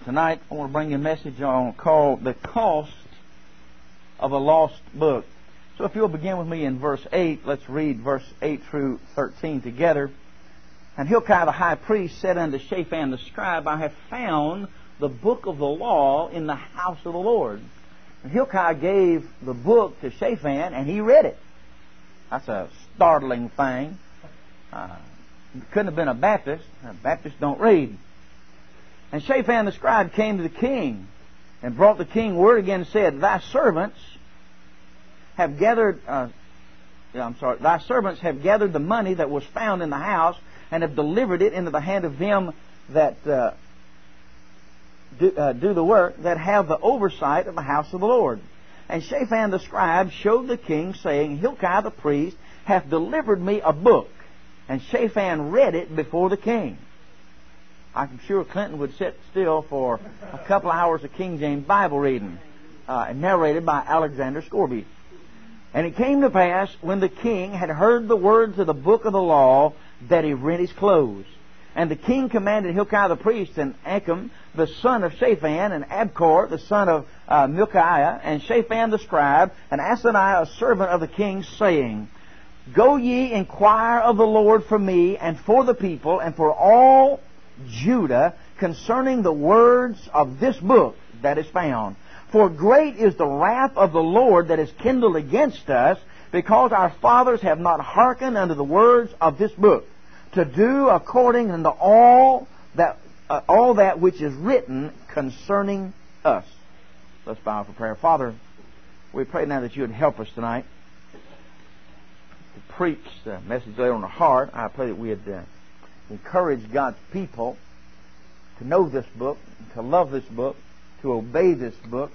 Tonight I want to bring you a message called The Cost of a Lost Book. So if you'll begin with me in verse 8, let's read verse 8 through 13 together. And Hilkiah the high priest said unto Shaphan the scribe, I have found the book of the law in the house of the Lord. And Hilkiah gave the book to Shaphan, and he read it. That's a startling thing. Couldn't have been a Baptist. Baptists don't read. And Shaphan the scribe came to the king and brought the king word again and said, Thy servants have gathered the money that was found in the house and have delivered it into the hand of them that do the work, that have the oversight of the house of the Lord. And Shaphan the scribe showed the king, saying, Hilkiah the priest hath delivered me a book. And Shaphan read it before the king. I'm sure Clinton would sit still for a couple of hours of King James Bible reading, narrated by Alexander Scourby. And it came to pass, when the king had heard the words of the book of the law, that he rent his clothes. And the king commanded Hilkiah the priest, and Achim the son of Shaphan, and Abkor the son of Milchiah, and Shaphan the scribe, and Asaniah a servant of the king, saying, Go ye inquire of the Lord for me, and for the people, and for all Judah, concerning the words of this book that is found. For great is the wrath of the Lord that is kindled against us, because our fathers have not hearkened unto the words of this book, to do according unto all that which is written concerning us. Let's bow for prayer. Father, we pray now that you would help us tonight to preach the message laid on the heart. I pray that we would encourage God's people to know this book, to love this book, to obey this book,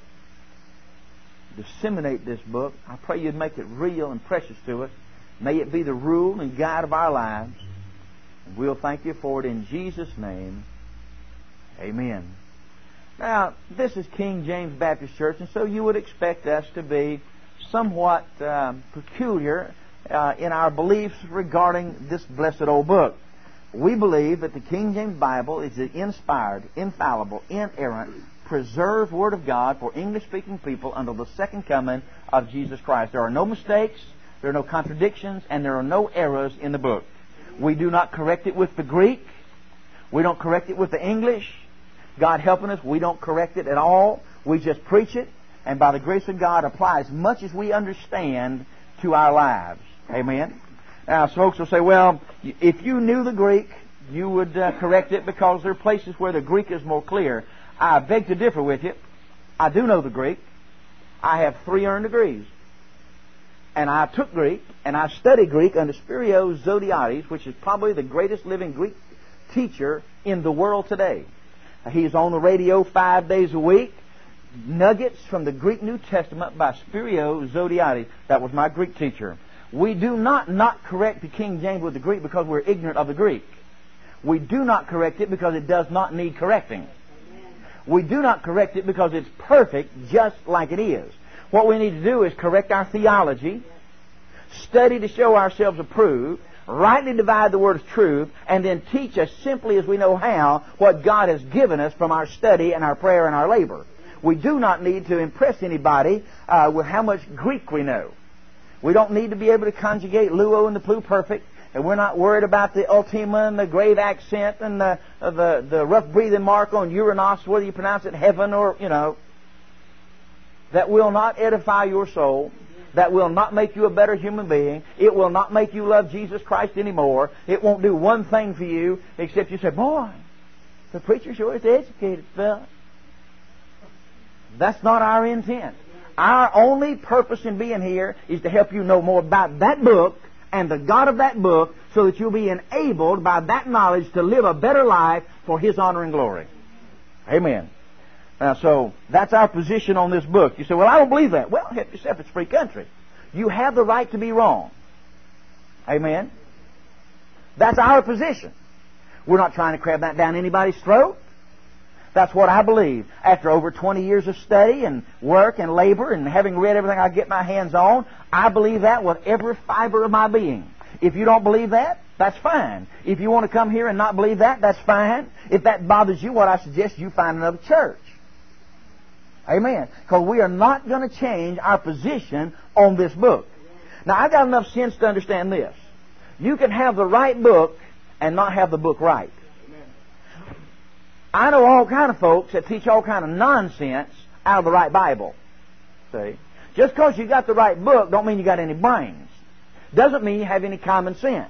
disseminate this book. I pray you'd make it real and precious to us. May it be the rule and guide of our lives. And we'll thank you for it in Jesus' name. Amen. Now, this is King James Baptist Church, and so you would expect us to be somewhat peculiar in our beliefs regarding this blessed old book. We believe that the King James Bible is the inspired, infallible, inerrant, preserved Word of God for English-speaking people until the second coming of Jesus Christ. There are no mistakes, there are no contradictions, and there are no errors in the book. We do not correct it with the Greek. We don't correct it with the English. God helping us, we don't correct it at all. We just preach it, and by the grace of God, apply as much as we understand to our lives. Amen. Now, folks will say, well, if you knew the Greek, you would correct it because there are places where the Greek is more clear. I beg to differ with you. I do know the Greek. I have 3 earned degrees. And I took Greek, and I studied Greek under Spyros Zodhiates, which is probably the greatest living Greek teacher in the world today. He's on the radio 5 days a week. Nuggets from the Greek New Testament by Spyros Zodhiates. That was my Greek teacher. We do not correct the King James with the Greek because we're ignorant of the Greek. We do not correct it because it does not need correcting. We do not correct it because it's perfect just like it is. What we need to do is correct our theology, study to show ourselves approved, rightly divide the word of truth, and then teach as simply as we know how what God has given us from our study and our prayer and our labor. We do not need to impress anybody with how much Greek we know. We don't need to be able to conjugate luo and the pluperfect, and we're not worried about the ultima and the grave accent and the rough breathing mark on Uranos, whether you pronounce it heaven or, That will not edify your soul. That will not make you a better human being. It will not make you love Jesus Christ anymore. It won't do one thing for you except you say, boy, the preacher sure is educated, fella. That's not our intent. Our only purpose in being here is to help you know more about that book and the God of that book so that you'll be enabled by that knowledge to live a better life for His honor and glory. Amen. Now, so that's our position on this book. You say, well, I don't believe that. Well, help yourself. It's a free country. You have the right to be wrong. Amen. That's our position. We're not trying to cram that down anybody's throat. That's what I believe. After over 20 years of study and work and labor and having read everything I get my hands on, I believe that with every fiber of my being. If you don't believe that, That's fine. If you want to come here and not believe that, that's fine. If that bothers you, what I suggest you find another church. Amen. Because we are not going to change our position on this book. Now, I've got enough sense to understand this. You can have the right book and not have the book right. I know all kind of folks that teach all kind of nonsense out of the right Bible. See? Just because you got the right book don't mean you got any brains. Doesn't mean you have any common sense.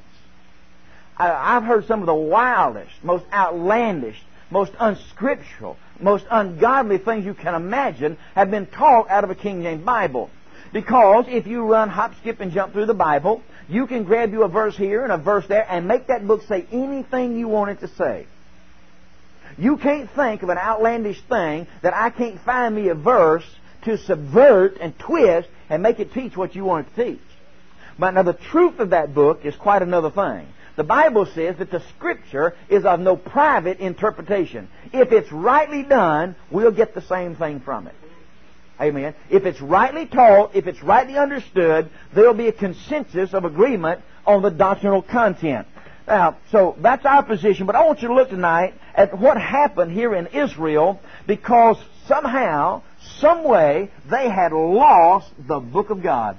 I've heard some of the wildest, most outlandish, most unscriptural, most ungodly things you can imagine have been taught out of a King James Bible. Because if you run, hop, skip, and jump through the Bible, you can grab you a verse here and a verse there and make that book say anything you want it to say. You can't think of an outlandish thing that I can't find me a verse to subvert and twist and make it teach what you want it to teach. But now the truth of that book is quite another thing. The Bible says that the Scripture is of no private interpretation. If it's rightly done, we'll get the same thing from it. Amen. If it's rightly taught, if it's rightly understood, there'll be a consensus of agreement on the doctrinal content. Now, so that's our position, but I want you to look tonight at what happened here in Israel, because somehow, some way, they had lost the book of God.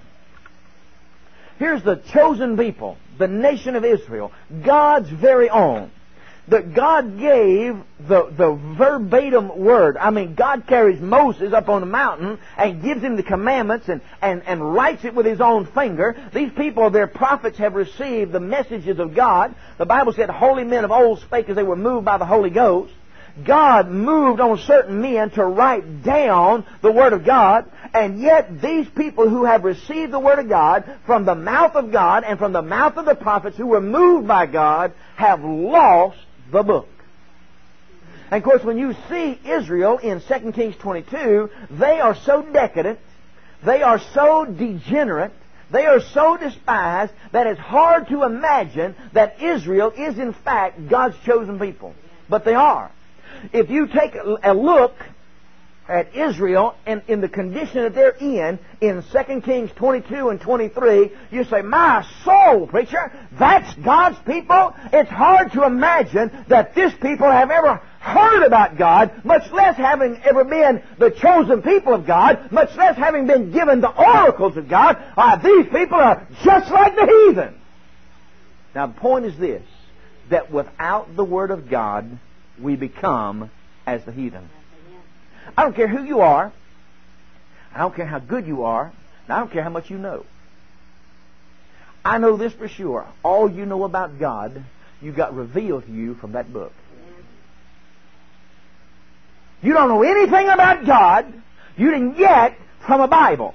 Here's the chosen people, the nation of Israel, God's very own. That God gave the verbatim word. I mean, God carries Moses up on the mountain and gives him the commandments and writes it with his own finger. These people, their prophets, have received the messages of God. The Bible said, holy men of old spake as they were moved by the Holy Ghost. God moved on certain men to write down the Word of God, and yet these people who have received the Word of God from the mouth of God and from the mouth of the prophets who were moved by God have lost the book. And of course, when you see Israel in 2 Kings 22, they are so decadent, they are so degenerate, they are so despised that it's hard to imagine that Israel is in fact God's chosen people. But they are. If you take a look at Israel and in the condition that they're in 2 Kings 22 and 23, you say, my soul, preacher, that's God's people? It's hard to imagine that this people have ever heard about God, much less having ever been the chosen people of God, much less having been given the oracles of God. These people are just like the heathen. Now, the point is this, that without the Word of God, we become as the heathen. I don't care who you are. I don't care how good you are. And I don't care how much you know. I know this for sure. All you know about God, you got revealed to you from that book. You don't know anything about God you didn't get from a Bible.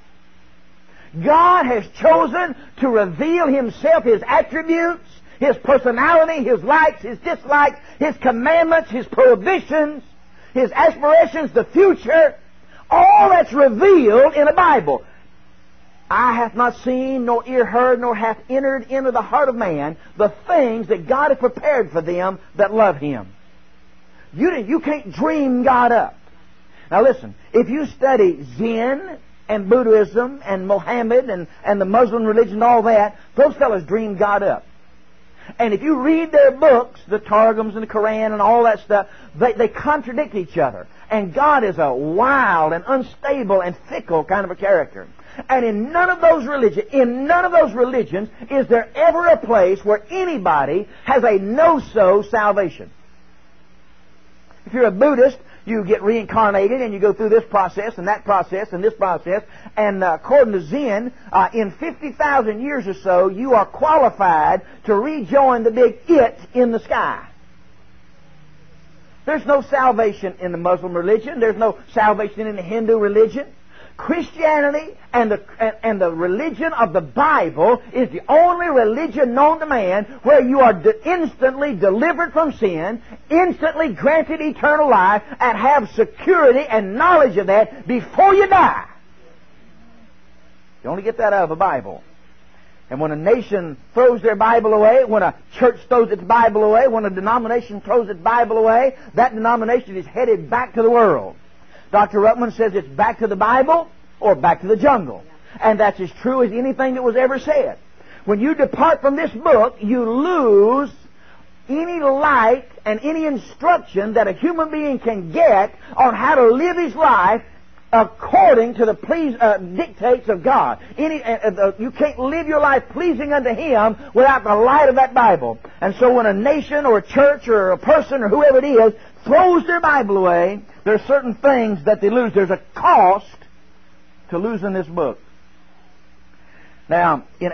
God has chosen to reveal Himself, His attributes, His personality, His likes, His dislikes, His commandments, His prohibitions, His aspirations, the future. All that's revealed in the Bible. Eye hath not seen, nor ear heard, nor hath entered into the heart of man the things that God hath prepared for them that love Him. You can't dream God up. Now listen, if you study Zen and Buddhism and Mohammed and the Muslim religion and all that, those fellows dream God up. And if you read their books, the Targums and the Quran and all that stuff, they contradict each other. And God is a wild and unstable and fickle kind of a character. And in none of those religions is there ever a place where anybody has a no-so salvation. If you're a Buddhist, you get reincarnated and you go through this process and that process and this process. And according to Zen, in 50,000 years or so, you are qualified to rejoin the big it in the sky. There's no salvation in the Muslim religion. There's no salvation in the Hindu religion. Christianity and the religion of the Bible is the only religion known to man where you are instantly delivered from sin, instantly granted eternal life, and have security and knowledge of that before you die. You only get that out of the Bible. And when a nation throws their Bible away, when a church throws its Bible away, when a denomination throws its Bible away, that denomination is headed back to the world. Dr. Ruckman says it's back to the Bible or back to the jungle. And that's as true as anything that was ever said. When you depart from this book, you lose any light and any instruction that a human being can get on how to live his life according to the dictates of God. You can't live your life pleasing unto Him without the light of that Bible. And so when a nation or a church or a person or whoever it is throws their Bible away, there are certain things that they lose. There's a cost to losing this book. Now, in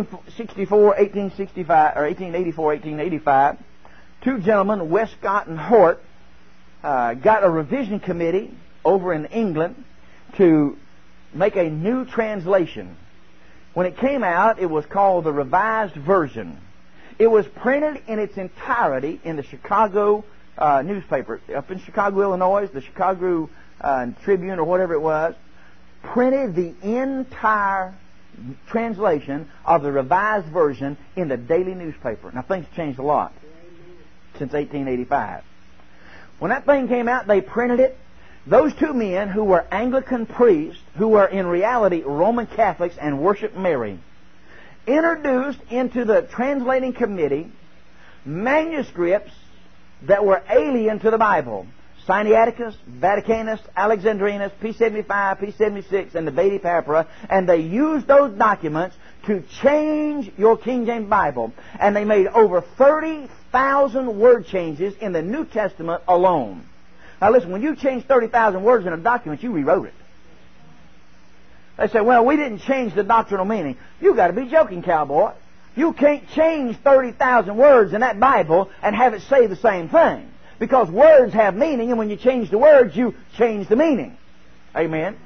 1884, 2 gentlemen, Westcott and Hort, got a revision committee over in England to make a new translation. When it came out, it was called the Revised Version. It was printed in its entirety in the Chicago newspaper. Up in Chicago, Illinois, the Chicago Tribune or whatever it was, printed the entire translation of the Revised Version in the daily newspaper. Now, things changed a lot since 1885. When that thing came out, they printed it. Those two men, who were Anglican priests, who were in reality Roman Catholics and worshiped Mary, introduced into the translating committee manuscripts that were alien to the Bible. Sinaiticus, Vaticanus, Alexandrinus, P75, P76, and the Vedi Papyri, and they used those documents to change your King James Bible. And they made over 30,000 word changes in the New Testament alone. Now listen, when you change 30,000 words in a document, you rewrote it. They say, well, we didn't change the doctrinal meaning. You've got to be joking, cowboy. You can't change 30,000 words in that Bible and have it say the same thing. Because words have meaning, and when you change the words, you change the meaning. Amen.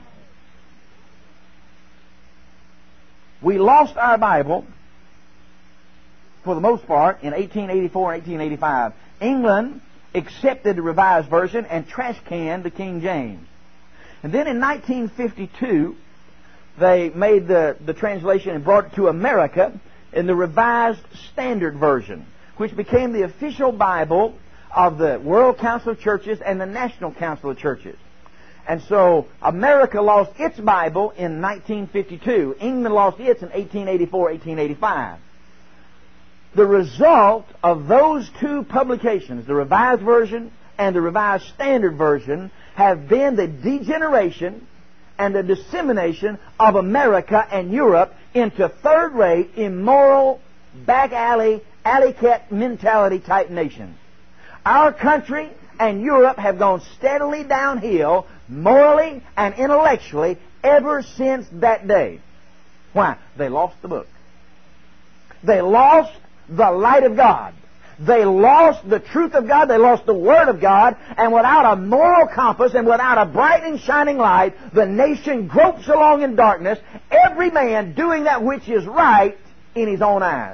We lost our Bible, for the most part, in 1884 and 1885. England accepted the Revised Version and trash-canned the King James. And then in 1952, they made the translation and brought it to America in the Revised Standard Version, which became the official Bible of the World Council of Churches and the National Council of Churches. And so America lost its Bible in 1952. England lost its in 1884, 1885. The result of those two publications, the Revised Version and the Revised Standard Version, have been the degeneration and the dissemination of America and Europe into third-rate, immoral, back-alley, alley-cat mentality type nations. Our country and Europe have gone steadily downhill, morally and intellectually, ever since that day. Why? They lost the book. They lost the light of God. They lost the truth of God. They lost the Word of God. And without a moral compass and without a bright and shining light, the nation gropes along in darkness, every man doing that which is right in his own eyes.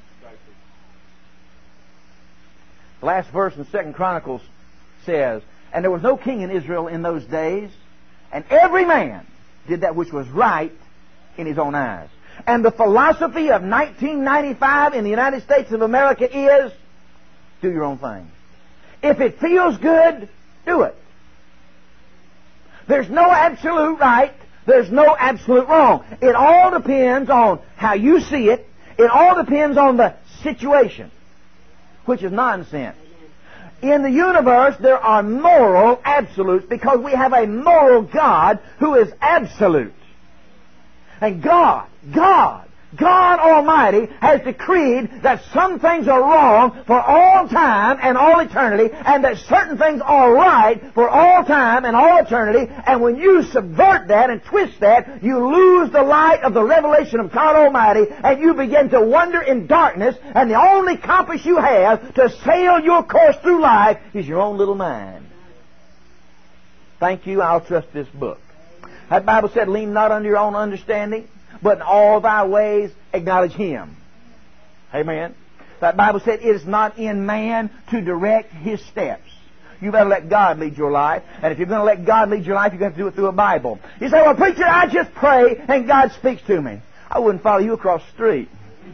The last verse in 2 Chronicles says, and there was no king in Israel in those days, and every man did that which was right in his own eyes. And the philosophy of 1995 in the United States of America is, do your own thing. If it feels good, do it. There's no absolute right. There's no absolute wrong. It all depends on how you see it. It all depends on the situation, which is nonsense. In the universe, there are moral absolutes because we have a moral God who is absolute. And God Almighty has decreed that some things are wrong for all time and all eternity, and that certain things are right for all time and all eternity. And when you subvert that and twist that, you lose the light of the revelation of God Almighty, and you begin to wander in darkness, and the only compass you have to sail your course through life is your own little mind. Thank you, I'll trust this book. That Bible said, lean not unto your own understanding, but in all thy ways acknowledge Him. Amen. That Bible said, it is not in man to direct his steps. You better let God lead your life. And if you're going to let God lead your life, you're going to have to do it through a Bible. You say, well, preacher, I just pray and God speaks to me. I wouldn't follow you across the street.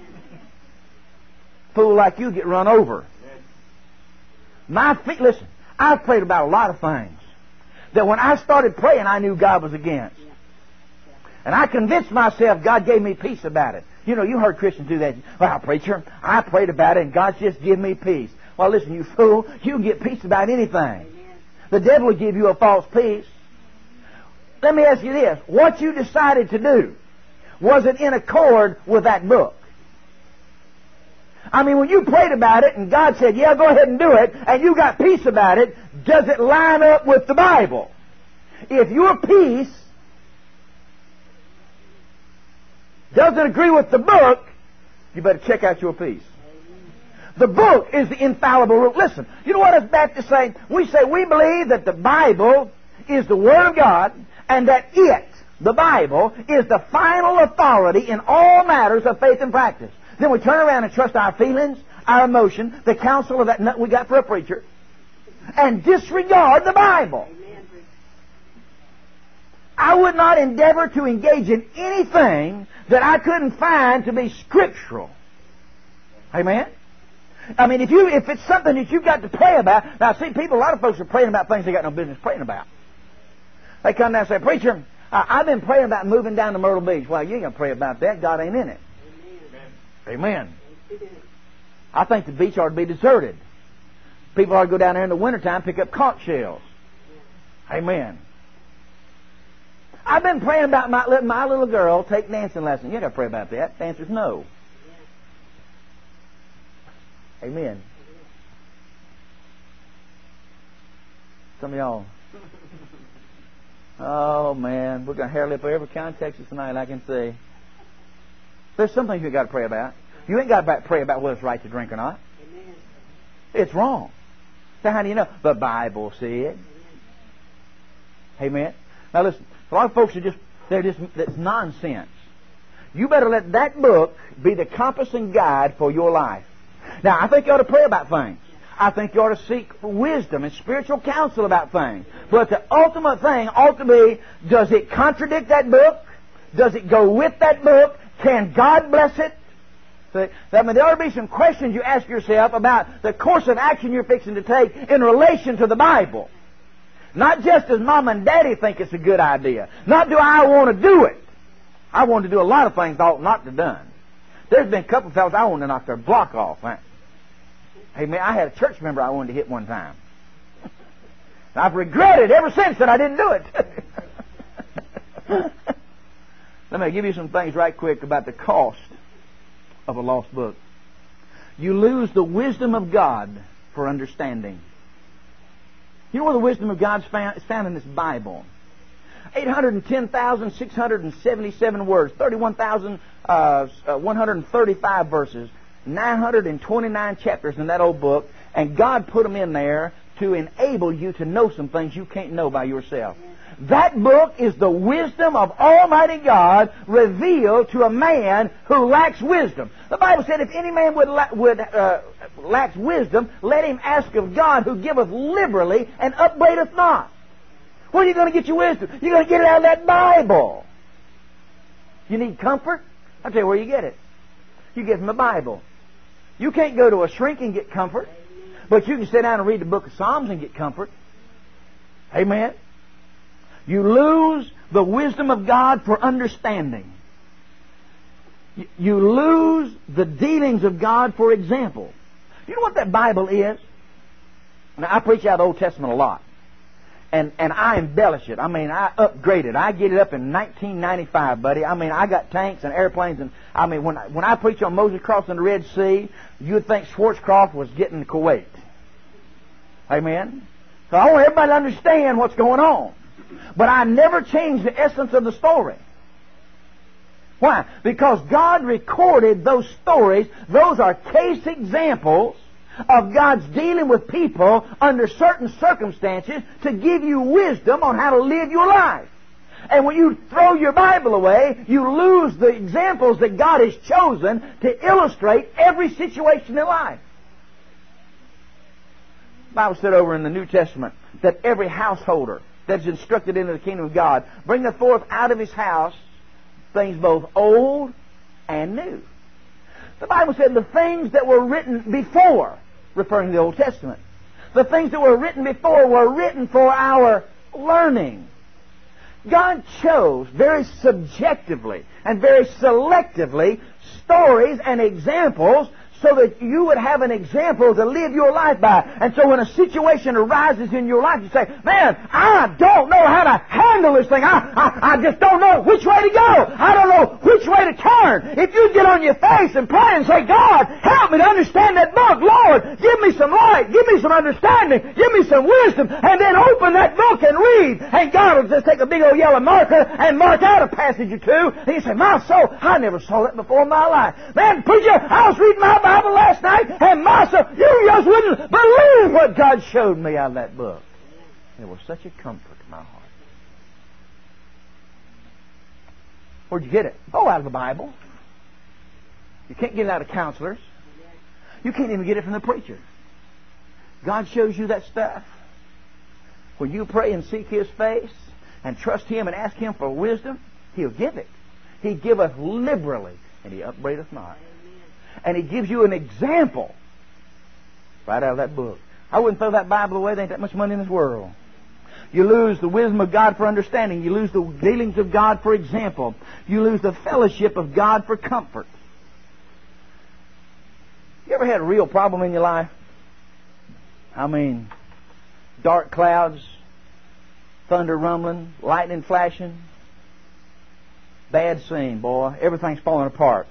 Fool like you get run over. My feet, listen, I've prayed about a lot of things that when I started praying, I knew God was against. And I convinced myself God gave me peace about it. You know, you heard Christians do that. Well, preacher, I prayed about it and God's just given me peace. Well, listen, you fool, you can get peace about anything. The devil will give you a false peace. Let me ask you this. What you decided to do, was it in accord with that book? I mean, when you prayed about it and God said, yeah, go ahead and do it, and you got peace about it, does it line up with the Bible? If your peace doesn't agree with the book, you better check out your peace. The book is the infallible rule. Listen, you know what us Baptists say? We say we believe that the Bible is the Word of God, and that it, the Bible, is the final authority in all matters of faith and practice. Then we turn around and trust our feelings, our emotion, the counsel of that nut we got for a preacher, and disregard the Bible. I would not endeavor to engage in anything that I couldn't find to be scriptural. Amen? I mean, if it's something that you've got to pray about, now see, a lot of folks are praying about things they got no business praying about. They come down and say, preacher, I've been praying about moving down to Myrtle Beach. Well, you ain't going to pray about that. God ain't in it. Amen. I think the beach ought to be deserted. People ought to go down there in the wintertime, pick up conch shells. Amen. I've been praying about letting my little girl take dancing lessons. You ain't got to pray about that. The answer's no. Amen. Some of y'all. Oh, man. We're going to hair lip every county in Texas tonight, I can see. There's some things you've got to pray about. You ain't got to pray about whether it's right to drink or not. Amen. It's wrong. So how do you know? The Bible said. Amen. Now listen, a lot of folks that's nonsense. You better let that book be the compass and guide for your life. Now, I think you ought to pray about things. I think you ought to seek wisdom and spiritual counsel about things. But the ultimate thing ought to be, does it contradict that book? Does it go with that book? Can God bless it? See, there ought to be some questions you ask yourself about the course of action you're fixing to take in relation to the Bible. Not just as Mom and Daddy think it's a good idea. Not do I want to do it. I want to do a lot of things I ought not to have done. There's been a couple of fellows I wanted to knock their block off. Hey, man, I had a church member I wanted to hit one time. And I've regretted ever since that I didn't do it. Let me give you some things right quick about the cost of a lost book. You lose the wisdom of God for understanding. You know where the wisdom of God's found? It's found in this Bible. 810,677 words, 31,135 verses, 929 chapters in that old book, and God put them in there to enable you to know some things you can't know by yourself. That book is the wisdom of Almighty God revealed to a man who lacks wisdom. The Bible said if any man lacks wisdom, let him ask of God, who giveth liberally and upbraideth not. Where are you going to get your wisdom? You're going to get it out of that Bible. You need comfort? I'll tell you where you get it. You get it from the Bible. You can't go to a shrink and get comfort, but you can sit down and read the book of Psalms and get comfort. Amen. You lose the wisdom of God for understanding. You lose the dealings of God for example. You know what that Bible is? Now, I preach out of the Old Testament a lot. And I embellish it. I mean, I upgrade it. I get it up in 1995, buddy. I mean, I got tanks and airplanes. And I mean, when I preach on Moses crossing the Red Sea, you'd think Schwarzkopf was getting Kuwait. Amen? So I want everybody to understand what's going on. But I never change the essence of the story. Why? Because God recorded those stories. Those are case examples of God's dealing with people under certain circumstances to give you wisdom on how to live your life. And when you throw your Bible away, you lose the examples that God has chosen to illustrate every situation in life. The Bible said over in the New Testament that every householder that's instructed into the kingdom of God bringeth forth out of his house things both old and new. The Bible said the things that were written before, referring to the Old Testament, the things that were written before were written for our learning. God chose very subjectively and very selectively stories and examples so that you would have an example to live your life by. And so when a situation arises in your life, you say, man, I don't know how to handle this thing. I just don't know which way to go. I don't know which way to turn. If you get on your face and pray and say, God, help me to understand that book. Lord, give me some light. Give me some understanding. Give me some wisdom. And then open that book and read. And God will just take a big old yellow marker and mark out a passage or two. And you say, my soul, I never saw that before in my life. Man, preacher, I was reading my Bible last night, and my soul, you just wouldn't believe what God showed me out of that book. And it was such a comfort to my heart. Where'd you get it? Oh, out of the Bible. You can't get it out of counselors. You can't even get it from the preacher. God shows you that stuff. When you pray and seek His face and trust Him and ask Him for wisdom, He'll give it. He giveth liberally, and He upbraideth not. And He gives you an example right out of that book. I wouldn't throw that Bible away. There ain't that much money in this world. You lose the wisdom of God for understanding. You lose the dealings of God for example. You lose the fellowship of God for comfort. You ever had a real problem in your life? I mean, dark clouds, thunder rumbling, lightning flashing, bad scene, boy. Everything's falling apart.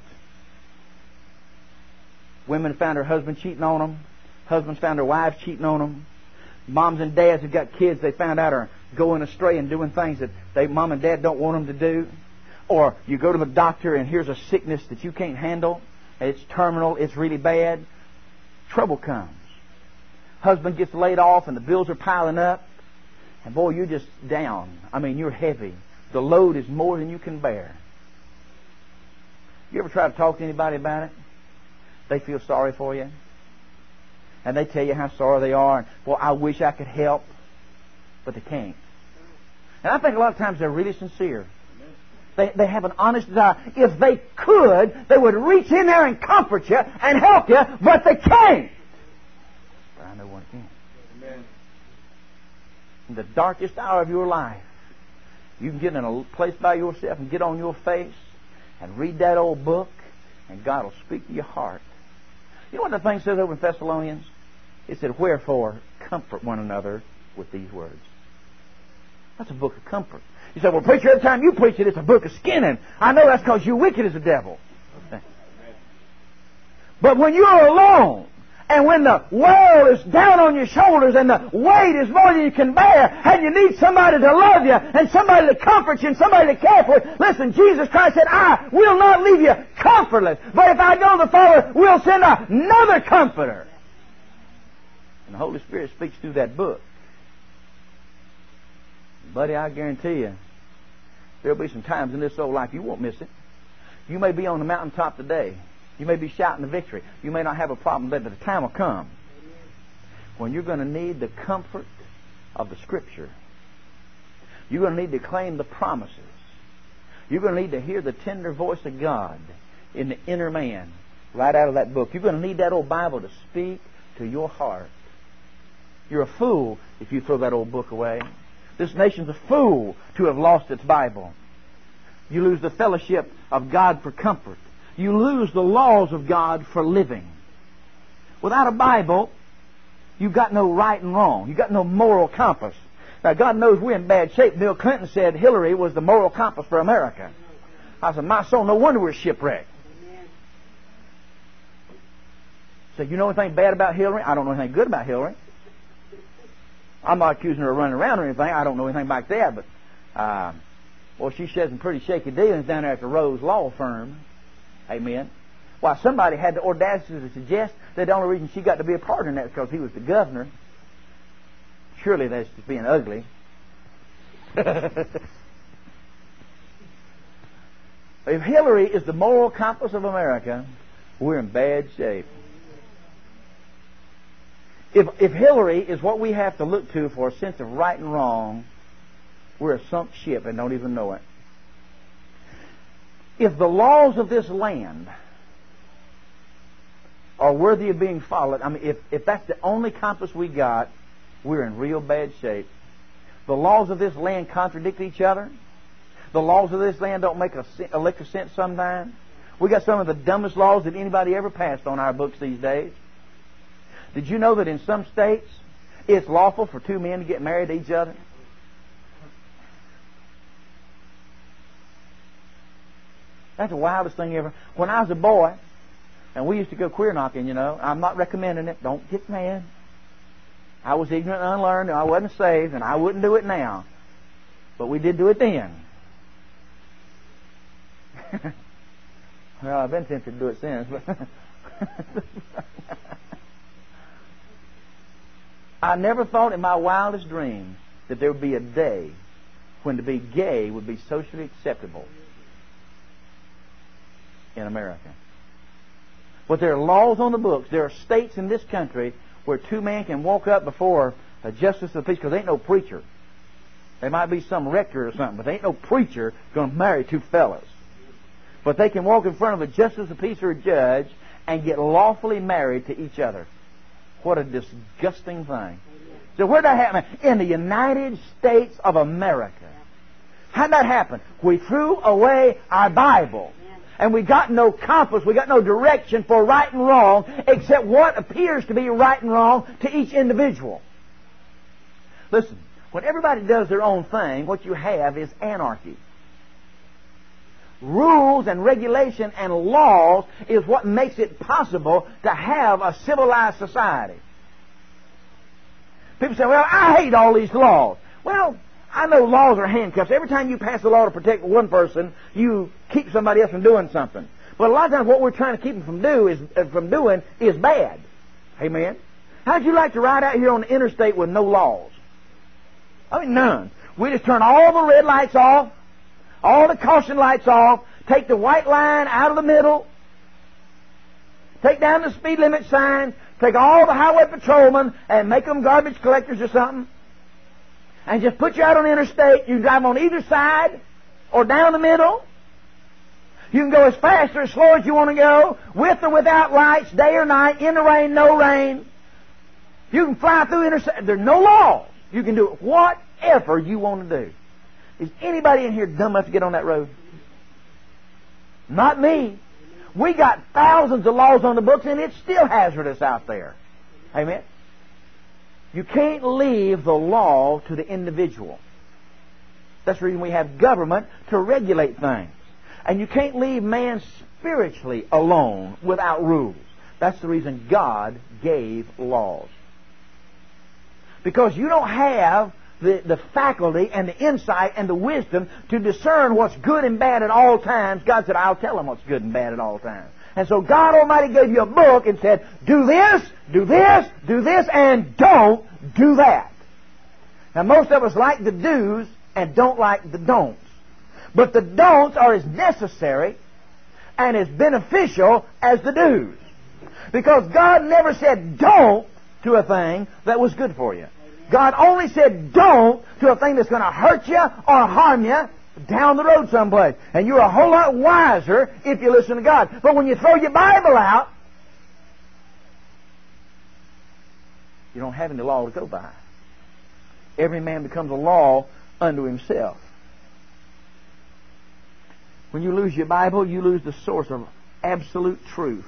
Women found their husband cheating on them. Husbands found their wives cheating on them. Moms and dads have got kids they found out are going astray and doing things that mom and dad don't want them to do. Or you go to the doctor and here's a sickness that you can't handle. It's terminal. It's really bad. Trouble comes. Husband gets laid off and the bills are piling up. And boy, you're just down. I mean, you're heavy. The load is more than you can bear. You ever try to talk to anybody about it? They feel sorry for you. And they tell you how sorry they are. And, well, I wish I could help. But they can't. And I think a lot of times they're really sincere. They have an honest desire. If they could, they would reach in there and comfort you and help you. But they can't. But I know one can. Amen. In the darkest hour of your life, you can get in a place by yourself and get on your face and read that old book. And God will speak to your heart. You know what the thing says over in Thessalonians? It said, wherefore, comfort one another with these words. That's a book of comfort. You say, well, preacher, every time you preach it, it's a book of skinning. I know that's because you're wicked as the devil. Okay. But when you're alone, and when the world is down on your shoulders and the weight is more than you can bear, and you need somebody to love you, and somebody to comfort you, and somebody to care for you. Listen, Jesus Christ said, I will not leave you comfortless. But if I go to the Father, we'll send another comforter. And the Holy Spirit speaks through that book. Buddy, I guarantee you, there'll be some times in this old life you won't miss it. You may be on the mountaintop today. You may be shouting the victory. You may not have a problem, but the time will come when you're going to need the comfort of the Scripture. You're going to need to claim the promises. You're going to need to hear the tender voice of God in the inner man right out of that book. You're going to need that old Bible to speak to your heart. You're a fool if you throw that old book away. This nation's a fool to have lost its Bible. You lose the fellowship of God for comfort. You lose the laws of God for living. Without a Bible, you've got no right and wrong. You've got no moral compass. Now, God knows we're in bad shape. Bill Clinton said Hillary was the moral compass for America. I said, my soul, no wonder we're shipwrecked. So, you know anything bad about Hillary? I don't know anything good about Hillary. I'm not accusing her of running around or anything. I don't know anything about that. But, well, she said some pretty shaky dealings down there at the Rose Law Firm. Amen. Why, somebody had the audacity to suggest that the only reason she got to be a partner in that is because he was the governor. Surely that's just being ugly. If Hillary is the moral compass of America, we're in bad shape. If Hillary is what we have to look to for a sense of right and wrong, we're a sunk ship and don't even know it. If the laws of this land are worthy of being followed, I mean, if that's the only compass we got, we're in real bad shape. The laws of this land contradict each other. The laws of this land don't make a lick of sense sometimes. We got some of the dumbest laws that anybody ever passed on our books these days. Did you know that in some states it's lawful for two men to get married to each other? That's the wildest thing ever. When I was a boy, and we used to go queer knocking, you know. I'm not recommending it. Don't get mad. I was ignorant and unlearned, and I wasn't saved, and I wouldn't do it now. But we did do it then. Well, I've been tempted to do it since. But I never thought in my wildest dreams that there would be a day when to be gay would be socially acceptable in America. But there are laws on the books. There are states in this country where two men can walk up before a justice of the peace, because there ain't no preacher. There might be some rector or something, but there ain't no preacher going to marry two fellas. But they can walk in front of a justice of peace or a judge and get lawfully married to each other. What a disgusting thing. So where did that happen? In the United States of America. How did that happen? We threw away our Bible. And we got no compass, we got no direction for right and wrong, except what appears to be right and wrong to each individual. Listen, when everybody does their own thing, what you have is anarchy. Rules and regulation and laws is what makes it possible to have a civilized society. People say, well, I hate all these laws. Well, I know laws are handcuffs. Every time you pass a law to protect one person, you keep somebody else from doing something. But a lot of times what we're trying to keep them from doing is bad. Amen? How'd you like to ride out here on the interstate with no laws? I mean, none. We just turn all the red lights off, all the caution lights off, take the white line out of the middle, take down the speed limit sign, take all the highway patrolmen and make them garbage collectors or something, and just put you out on the interstate. You can drive on either side or down the middle. You can go as fast or as slow as you want to go, with or without lights, day or night, in the rain, no rain. You can fly through interstate. There's no laws. You can do whatever you want to do. Is anybody in here dumb enough to get on that road? Not me. We got thousands of laws on the books, and it's still hazardous out there. Amen? You can't leave the law to the individual. That's the reason we have government to regulate things. And you can't leave man spiritually alone without rules. That's the reason God gave laws. Because you don't have the faculty and the insight and the wisdom to discern what's good and bad at all times. God said, I'll tell them what's good and bad at all times. And so God Almighty gave you a book and said, do this, do this, do this, and don't do that. Now most of us like the do's and don't like the don'ts. But the don'ts are as necessary and as beneficial as the do's. Because God never said don't to a thing that was good for you. God only said don't to a thing that's going to hurt you or harm you down the road someplace. And you're a whole lot wiser if you listen to God. But when you throw your Bible out, you don't have any law to go by. Every man becomes a law unto himself. When you lose your Bible, you lose the source of absolute truth.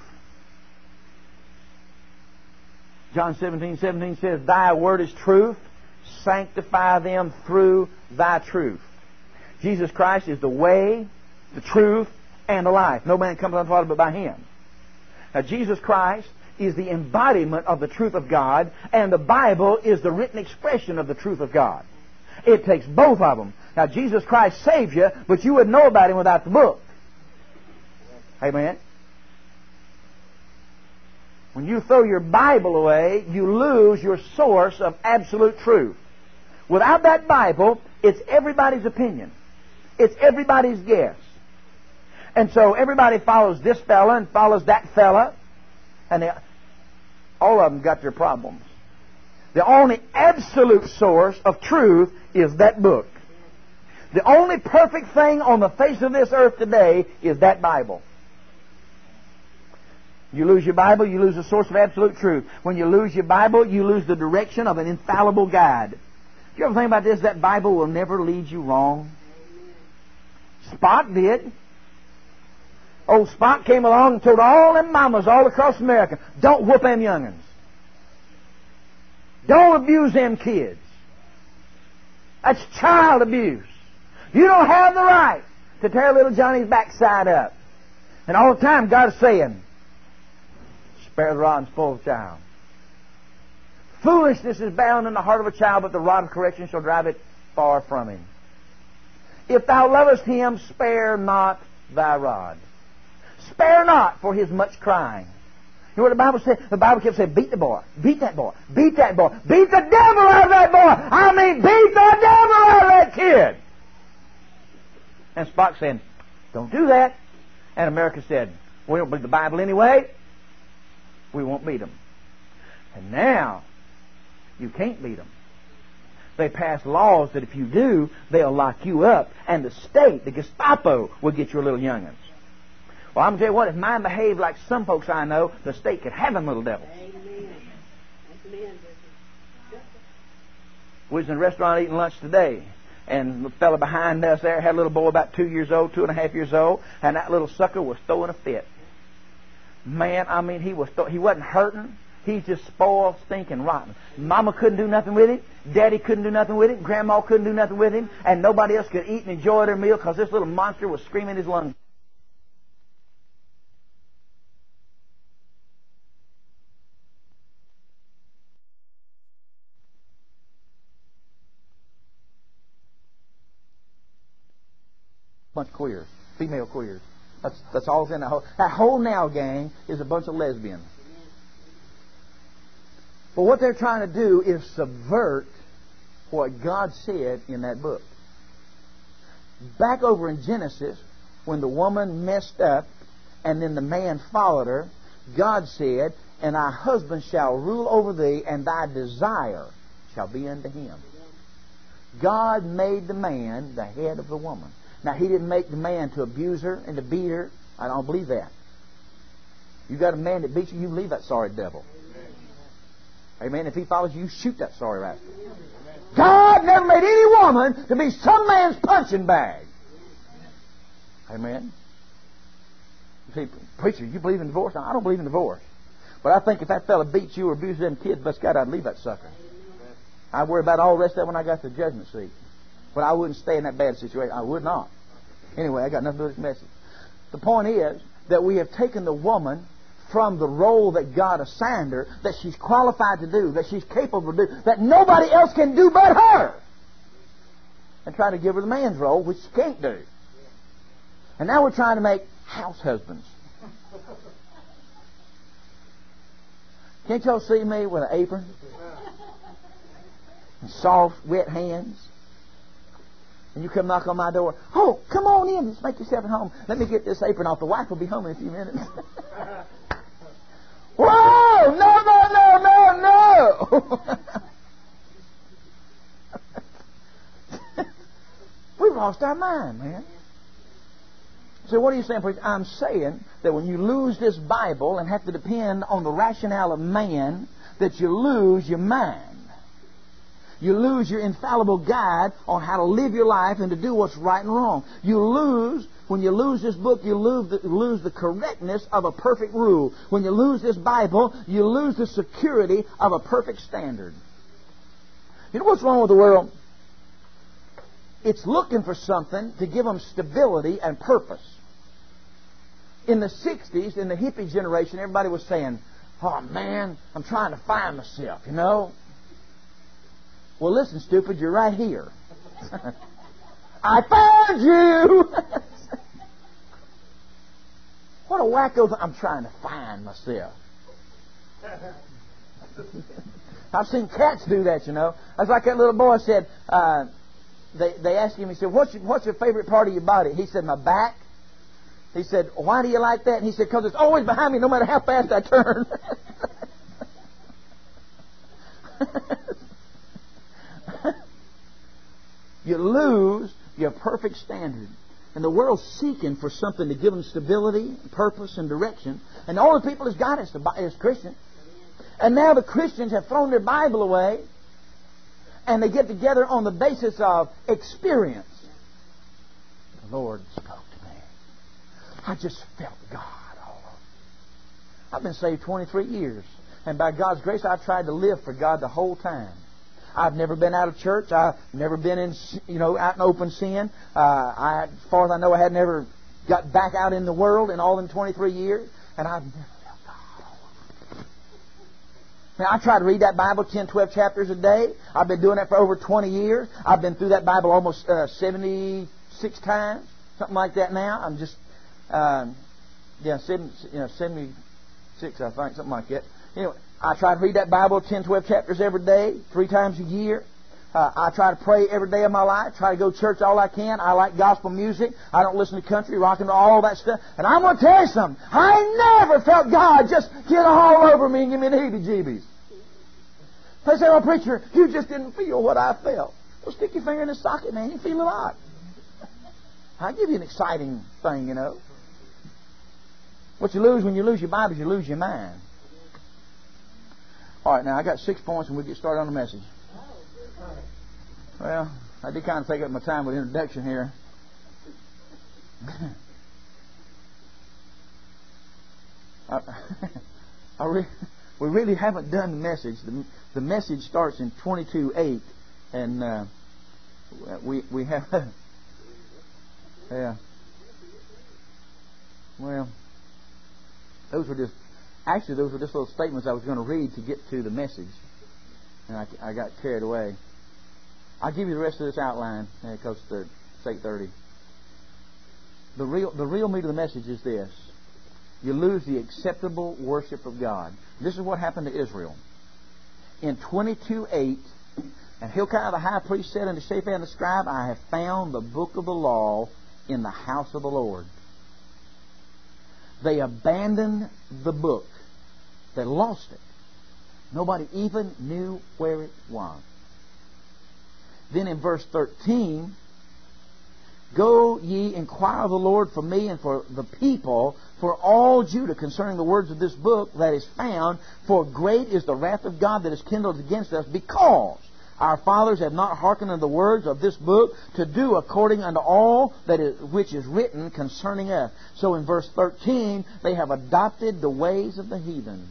John 17:17 says, Thy word is truth. Sanctify them through Thy truth. Jesus Christ is the way, the truth, and the life. No man comes unto the Father but by Him. Now, Jesus Christ is the embodiment of the truth of God, and the Bible is the written expression of the truth of God. It takes both of them. Now, Jesus Christ saves you, but you wouldn't know about Him without the book. Amen? When you throw your Bible away, you lose your source of absolute truth. Without that Bible, it's everybody's opinion. It's everybody's guess. And so everybody follows this fella and follows that fella, and all of them got their problems. The only absolute source of truth is that book. The only perfect thing on the face of this earth today is that Bible. You lose your Bible, you lose the source of absolute truth. When you lose your Bible, you lose the direction of an infallible guide. You ever think about this? That Bible will never lead you wrong. Spock did. Old Spock came along and told all them mamas all across America, don't whoop them young'uns. Don't abuse them kids. That's child abuse. You don't have the right to tear little Johnny's backside up. And all the time God is saying, spare the rod and spoil the child. Foolishness is bound in the heart of a child, but the rod of correction shall drive it far from him. If thou lovest him, spare not thy rod. Spare not for his much crying. You know what the Bible said? The Bible kept saying, beat the boy, beat that boy, beat that boy, beat the devil out of that boy. I mean, beat the devil out of that kid. And Spock said, don't do that. And America said, we don't believe the Bible anyway. We won't beat them. And now, you can't beat them. They passed laws that if you do, they'll lock you up. And the state, the Gestapo, will get your little young'uns. Well, I'm going to tell you what, if mine behaved like some folks I know, the state could have them little devils. Amen. Amen. We was in a restaurant eating lunch today, and the fellow behind us there had a little boy about 2 years old, 2.5 years old, and that little sucker was throwing a fit. Man, I mean, he wasn't hurting. He's just spoiled, stinking, rotten. Mama couldn't do nothing with him. Daddy couldn't do nothing with him. Grandma couldn't do nothing with him. And nobody else could eat and enjoy their meal because this little monster was screaming his lungs. Bunch of queers, female queers. That's all that's in that whole. That whole now gang is a bunch of lesbians. But what they're trying to do is subvert what God said in that book. Back over in Genesis, when the woman messed up and then the man followed her, God said, and thy husband shall rule over thee, and thy desire shall be unto him. God made the man the head of the woman. Now, He didn't make the man to abuse her and to beat her. I don't believe that. You got a man that beats you, you leave that sorry devil. Amen. If he follows you, shoot that sorry rascal. God never made any woman to be some man's punching bag. Amen. You see, preacher, you believe in divorce? No, I don't believe in divorce. But I think if that fella beats you or abuses them kids, bless God, I'd leave that sucker. I'd worry about all the rest of that when I got to the judgment seat. But I wouldn't stay in that bad situation. I would not. Anyway, I got nothing to do with this message. The point is that we have taken the woman from the role that God assigned her, that she's qualified to do, that she's capable to do, that nobody else can do but her, and try to give her the man's role, which she can't do. And now we're trying to make house husbands. Can't y'all see me with an apron? And soft, wet hands? And you come knock on my door. Oh, come on in. Just make yourself at home. Let me get this apron off. The wife will be home in a few minutes. Whoa! No! We've lost our mind, man. So what are you saying, preacher? I'm saying that when you lose this Bible and have to depend on the rationale of man, that you lose your mind. You lose your infallible guide on how to live your life and to do what's right and wrong. When you lose this book, you lose the correctness of a perfect rule. When you lose this Bible, you lose the security of a perfect standard. You know what's wrong with the world? It's looking for something to give them stability and purpose. In the 60s, in the hippie generation, everybody was saying, oh man, I'm trying to find myself, you know. Well, listen, stupid, you're right here. I found you! What a wacko I'm trying to find myself. I've seen cats do that, you know. That's like that little boy said, they asked him, he said, what's your favorite part of your body? He said, my back. He said, why do you like that? And he said, because it's always behind me no matter how fast I turn. You lose your perfect standard. And the world's seeking for something to give them stability, purpose, and direction. And all the people has got is Christians. And now the Christians have thrown their Bible away, and they get together on the basis of experience. The Lord spoke to me. I just felt God all over. I've been saved 23 years. And by God's grace, I've tried to live for God the whole time. I've never been out of church. I've never been in, out in open sin. As far as I know, I had never got back out in the world in all them 23 years. And I've never felt God all over. Now, I try to read that Bible 10, 12 chapters a day. I've been doing that for over 20 years. I've been through that Bible almost 76 times. Something like that now. I'm just, 76, I think, something like that. Anyway, I try to read that Bible 10, 12 chapters every day, 3 times a year. I try to pray every day of my life. Try to go to church all I can. I like gospel music. I don't listen to country, rock and roll, all that stuff. And I'm going to tell you something. I never felt God just get all over me and give me the heebie-jeebies. They say, well, preacher, you just didn't feel what I felt. Well, stick your finger in the socket, man. You feel a lot. I'll give you an exciting thing, What you lose when you lose your Bible is you lose your mind. All right, now I got 6 points and we'll get started on the message. Well, I did kind of take up my time with the introduction here. We really haven't done the message. The message starts in 22:8, and we have. Yeah. Well, those were just little statements I was going to read to get to the message, and I got carried away. I'll give you the rest of this outline because it's 8:30. The real meat of the message is this: you lose the acceptable worship of God. This is what happened to Israel in 22:8. And Hilkiah the high priest said unto Shaphan the scribe, I have found the book of the law in the house of the Lord. They abandoned the book. They lost it. Nobody even knew where it was. Then in verse 13, go ye inquire of the Lord for me and for the people, for all Judah, concerning the words of this book that is found, for great is the wrath of God that is kindled against us, because our fathers have not hearkened unto the words of this book to do according unto all which is written concerning us. So in verse 13, they have adopted the ways of the heathen.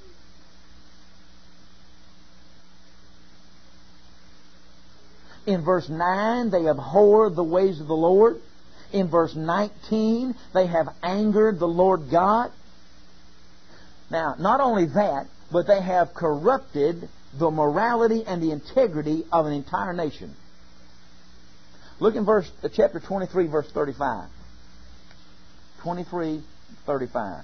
In verse 9, they abhor the ways of the Lord. In verse 19, they have angered the Lord God. Now, not only that, but they have corrupted the morality and the integrity of an entire nation. Look in chapter 23, verse 35. 23:35.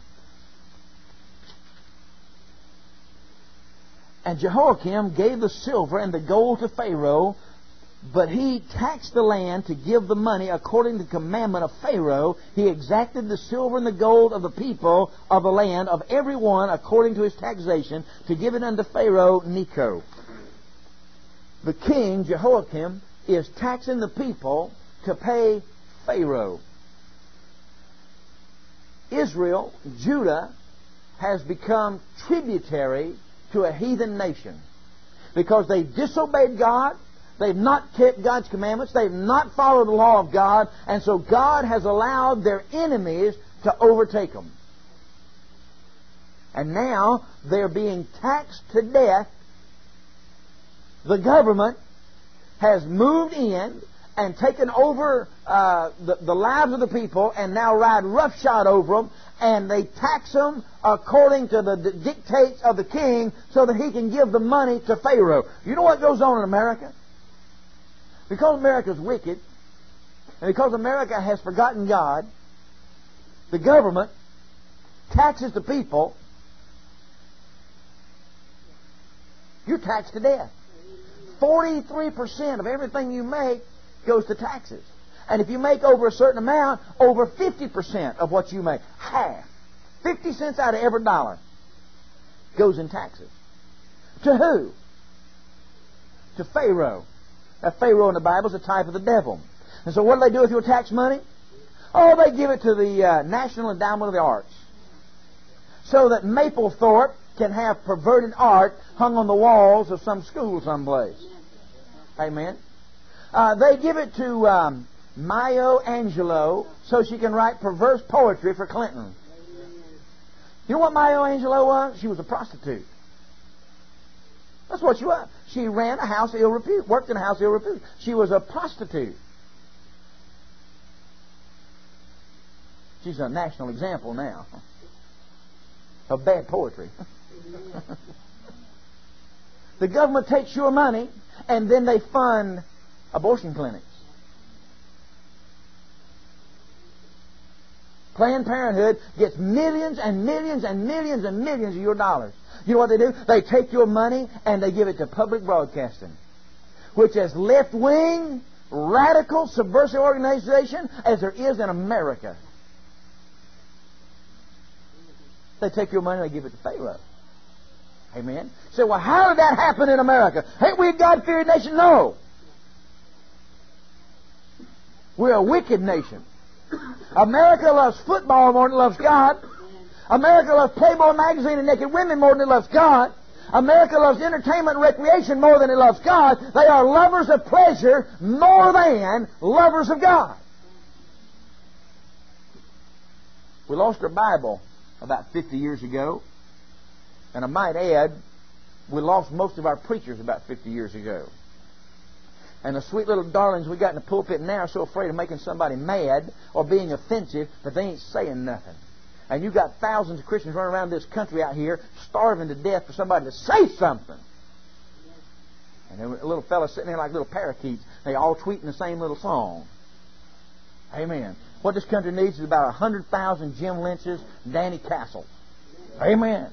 And Jehoiakim gave the silver and the gold to Pharaoh, but he taxed the land to give the money according to the commandment of Pharaoh. He exacted the silver and the gold of the people of the land, of every one according to his taxation, to give it unto Pharaoh Necho. The king, Jehoiakim, is taxing the people to pay Pharaoh. Israel, Judah, has become tributary to a heathen nation because they disobeyed God. They've not kept God's commandments. They've not followed the law of God. And so God has allowed their enemies to overtake them. And now they're being taxed to death. The government has moved in and taken over the lives of the people and now ride roughshod over them. And they tax them according to the dictates of the king so that he can give the money to Pharaoh. You know what goes on in America? Because America is wicked, and because America has forgotten God, the government taxes the people. You're taxed to death. 43% of everything you make goes to taxes. And if you make over a certain amount, over 50% of what you make, half, 50 cents out of every dollar, goes in taxes. To who? To Pharaoh. That Pharaoh in the Bible is a type of the devil. And so what do they do with your tax money? Oh, they give it to the National Endowment of the Arts, so that Mapplethorpe can have perverted art hung on the walls of some school someplace. Amen. They give it to Maya Angelou so she can write perverse poetry for Clinton. You know what Maya Angelou was? She was a prostitute. That's what she was. She ran a house of ill repute, worked in a house of ill repute. She was a prostitute. She's a national example now of bad poetry. The government takes your money and then they fund abortion clinics. Planned Parenthood gets millions and millions and millions and millions of your dollars. You know what they do? They take your money and they give it to public broadcasting, which is left-wing, radical, subversive organization as there is in America. They take your money and they give it to Pharaoh. Amen. You say, well, how did that happen in America? Ain't we a God-fearing nation? No. We're a wicked nation. America loves football more than it loves God. America loves Playboy magazine and naked women more than it loves God. America loves entertainment and recreation more than it loves God. They are lovers of pleasure more than lovers of God. We lost our Bible about 50 years ago. And I might add, we lost most of our preachers about 50 years ago. And the sweet little darlings we got in the pulpit now are so afraid of making somebody mad or being offensive that they ain't saying nothing. And you got thousands of Christians running around this country out here starving to death for somebody to say something. And there were a little fella sitting there like little parakeets. They all tweeting the same little song. Amen. What this country needs is about 100,000 Jim Lynch's, Danny Castles. Amen.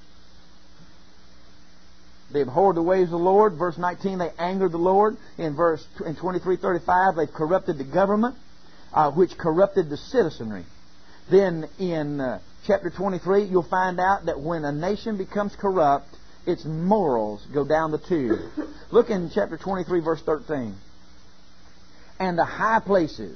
They abhorred the ways of the Lord. Verse 19, they angered the Lord. In 23:35, they've corrupted the government, which corrupted the citizenry. Then in chapter 23, you'll find out that when a nation becomes corrupt, its morals go down the tube. Look in chapter 23, verse 13. And the high places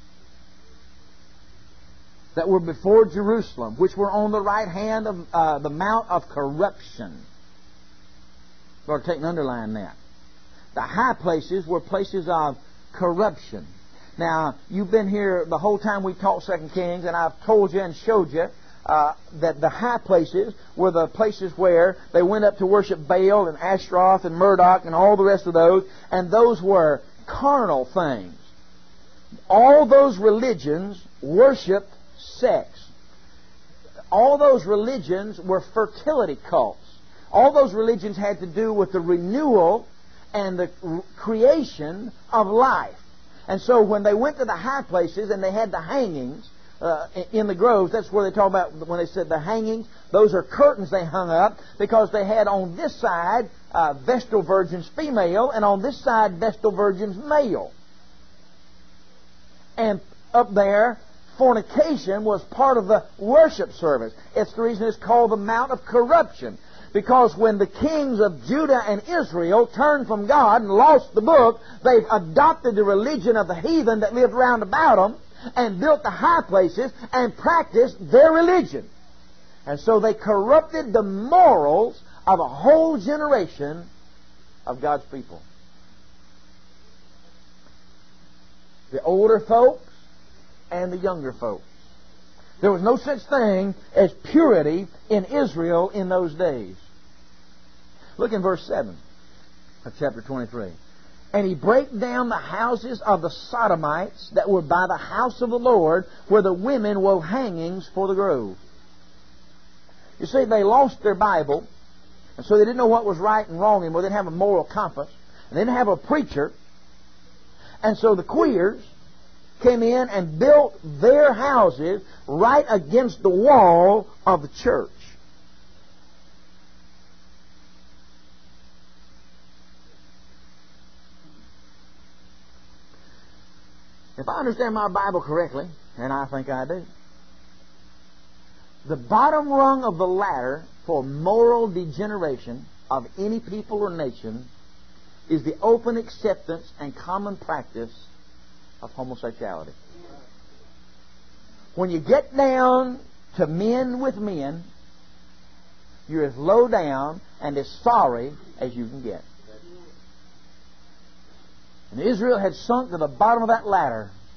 that were before Jerusalem, which were on the right hand of the mount of corruption. Lord, take and underline that. The high places were places of corruption. Now, you've been here the whole time we taught 2 Kings, and I've told you and showed you that the high places were the places where they went up to worship Baal and Ashtaroth and Marduk and all the rest of those, and those were carnal things. All those religions worshiped sex. All those religions were fertility cults. All those religions had to do with the renewal and the creation of life. And so when they went to the high places and they had the hangings in the groves, that's where they talk about when they said the hangings. Those are curtains they hung up because they had on this side Vestal virgins female and on this side Vestal virgins male. And up there, fornication was part of the worship service. It's the reason it's called the Mount of Corruption. Because when the kings of Judah and Israel turned from God and lost the book, they've adopted the religion of the heathen that lived round about them and built the high places and practiced their religion. And so they corrupted the morals of a whole generation of God's people. The older folks and the younger folks. There was no such thing as purity in Israel in those days. Look in verse 7 of chapter 23. And he brake down the houses of the Sodomites that were by the house of the Lord, where the women wove hangings for the grove. You see, they lost their Bible, and so they didn't know what was right and wrong anymore. They didn't have a moral compass, and they didn't have a preacher. And so the queers came in and built their houses right against the wall of the church. If I understand my Bible correctly, and I think I do, the bottom rung of the ladder for moral degeneration of any people or nation is the open acceptance and common practice of homosexuality. When you get down to men with men, you're as low down and as sorry as you can get. And Israel had sunk to the bottom of that ladder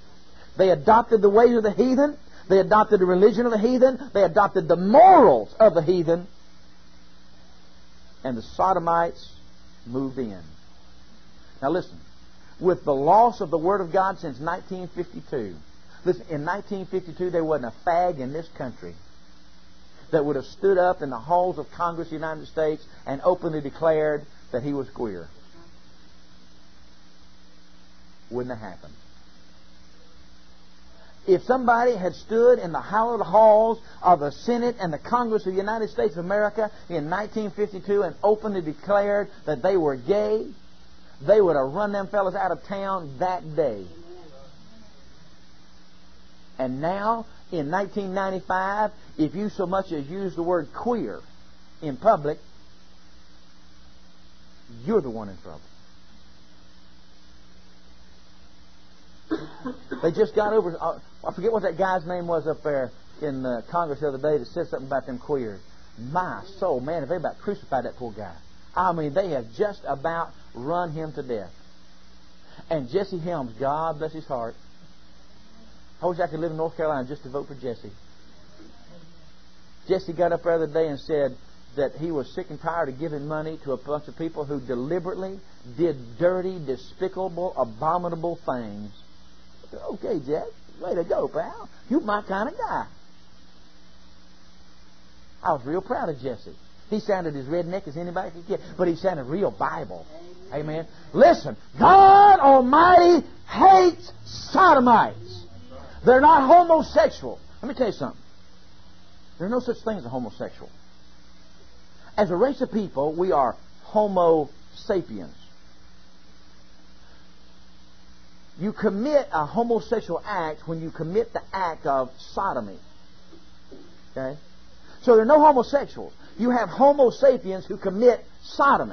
They adopted the ways of the heathen. They adopted the religion of the heathen. They adopted the morals of the heathen. And the Sodomites moved in. Now listen. With the loss of the Word of God since 1952. Listen, in 1952 there wasn't a fag in this country that would have stood up in the halls of Congress of the United States and openly declared that he was queer. Wouldn't have happened. If somebody had stood in the hallowed halls of the Senate and the Congress of the United States of America in 1952 and openly declared that they were gay, they would have run them fellas out of town that day. And now, in 1995, if you so much as use the word queer in public, you're the one in trouble. They just got over... I forget what that guy's name was up there in Congress the other day that said something about them queers. My soul, man, if they about crucified that poor guy. I mean, they have just about run him to death. And Jesse Helms, God bless his heart. I wish I could live in North Carolina just to vote for Jesse. Jesse got up the other day and said that he was sick and tired of giving money to a bunch of people who deliberately did dirty, despicable, abominable things. Okay, Jess, way to go, pal. You're my kind of guy. I was real proud of Jesse. He sounded as redneck as anybody could get, but he sounded real Bible. Amen. Listen, God Almighty hates sodomites. They're not homosexual. Let me tell you something. There's no such thing as a homosexual. As a race of people, we are Homo sapiens. You commit a homosexual act when you commit the act of sodomy. Okay? So there are no homosexuals. You have Homo sapiens who commit sodomy.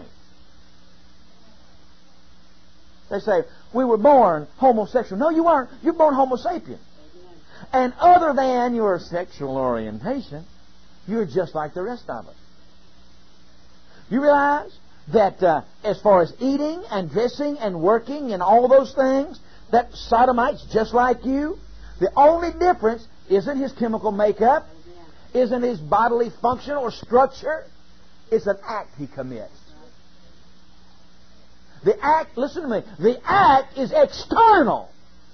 They say, we were born homosexual. No, you weren't. You're born Homo sapien. And other than your sexual orientation, you're just like the rest of us. You realize that as far as eating and dressing and working and all those things, that sodomite's just like you. The only difference isn't his chemical makeup, isn't his bodily function or structure. It's an act he commits. The act, listen to me, the act is external.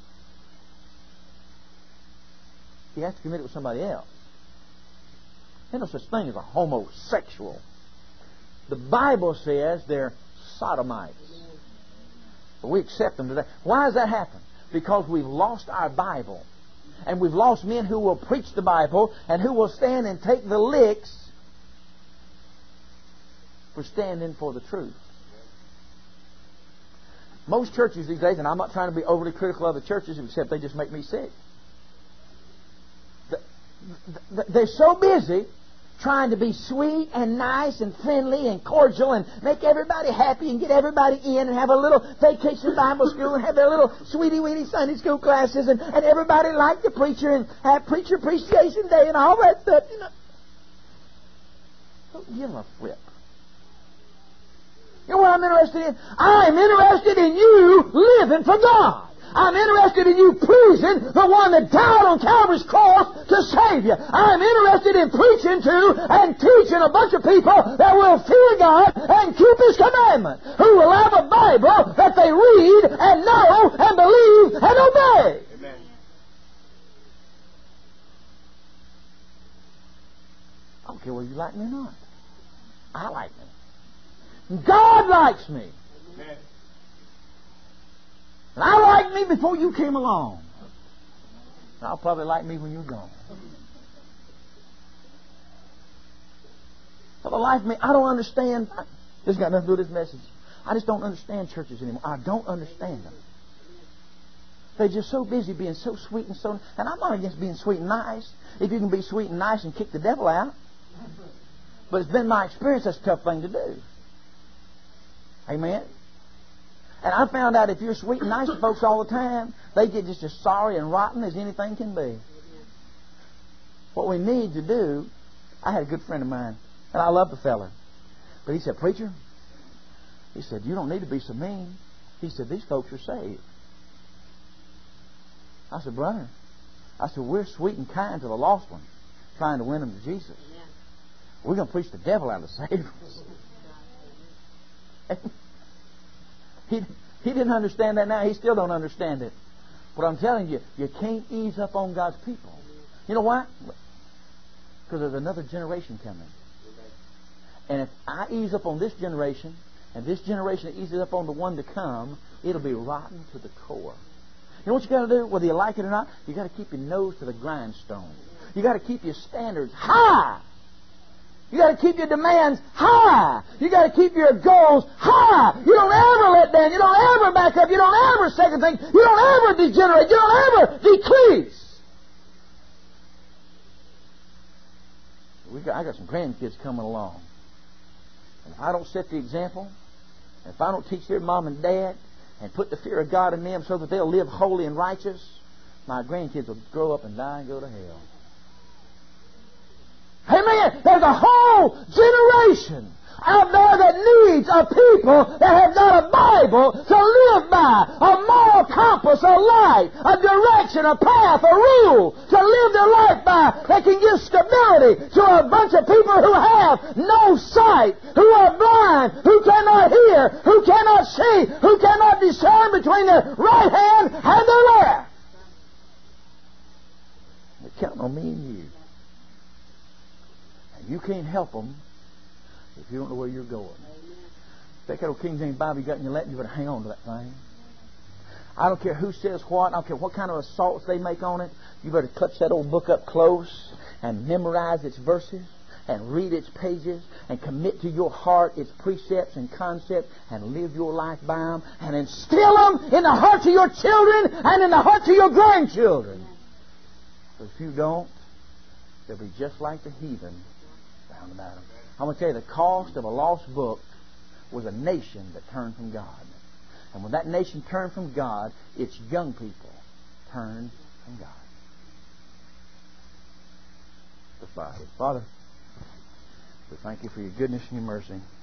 He has to commit it with somebody else. There's no such thing as a homosexual. The Bible says they're sodomites. But we accept them today. Why does that happen? Because we've lost our Bible. And we've lost men who will preach the Bible and who will stand and take the licks for standing for the truth. Most churches these days, and I'm not trying to be overly critical of the churches, except they just make me sick. They're so busy trying to be sweet and nice and friendly and cordial and make everybody happy and get everybody in and have a little vacation Bible school and have their little sweetie-weetie Sunday school classes and everybody like the preacher and have Preacher Appreciation Day and all that stuff. You know. Don't give a flip. You know what I'm interested in? I'm interested in you living for God. I'm interested in you pleasing the one that died on Calvary's cross to save you. I'm interested in preaching to and teaching a bunch of people that will fear God and keep His commandment, who will have a Bible that they read and know and believe and obey. Amen. I don't care whether you like me or not. I like me. God likes me. Amen. And I liked me before you came along. And I'll probably like me when you're gone. For the life of me, I don't understand. This has got nothing to do with this message. I just don't understand churches anymore. I don't understand them. They're just so busy being so sweet and so... And I'm not against being sweet and nice. If you can be sweet and nice and kick the devil out. But it's been my experience that's a tough thing to do. Amen? And I found out if you're sweet and nice to folks all the time, they get just as sorry and rotten as anything can be. What we need to do... I had a good friend of mine, and I love the fella. But he said, "Preacher," he said, "you don't need to be so mean." He said, "These folks are saved." I said, brother, I said, we're sweet and kind to the lost ones, trying to win them to Jesus. We're going to preach the devil out of the saved ones. He didn't understand that now. He still don't understand it. But I'm telling you, you can't ease up on God's people. You know why? Because there's another generation coming. And if I ease up on this generation, and this generation eases up on the one to come, it'll be rotten to the core. You know what you got to do, whether you like it or not? You got to keep your nose to the grindstone. You got to keep your standards high. You got to keep your demands high. You got to keep your goals high. You don't ever let down. You don't ever back up. You don't ever second think. You don't ever degenerate. You don't ever decrease. I got some grandkids coming along. And if I don't set the example, if I don't teach their mom and dad and put the fear of God in them so that they'll live holy and righteous, my grandkids will grow up and die and go to hell. Amen. There's a whole generation out there that needs a people that have got a Bible to live by, a moral compass, a light, a direction, a path, a rule to live their life by that can give stability to a bunch of people who have no sight, who are blind, who cannot hear, who cannot see, who cannot discern between their right hand and their left. They're counting on me and you. You can't help them if you don't know where you're going. Take that old King James Bible you got in your lap, you better hang on to that thing. I don't care who says what. I don't care what kind of assaults they make on it. You better clutch that old book up close and memorize its verses and read its pages and commit to your heart its precepts and concepts and live your life by them and instill them in the hearts of your children and in the hearts of your grandchildren. But if you don't, they'll be just like the heathen about them. I'm going to tell you, the cost of a lost book was a nation that turned from God. And when that nation turned from God, its young people turned from God. Let's bow. Father, we thank you for your goodness and your mercy.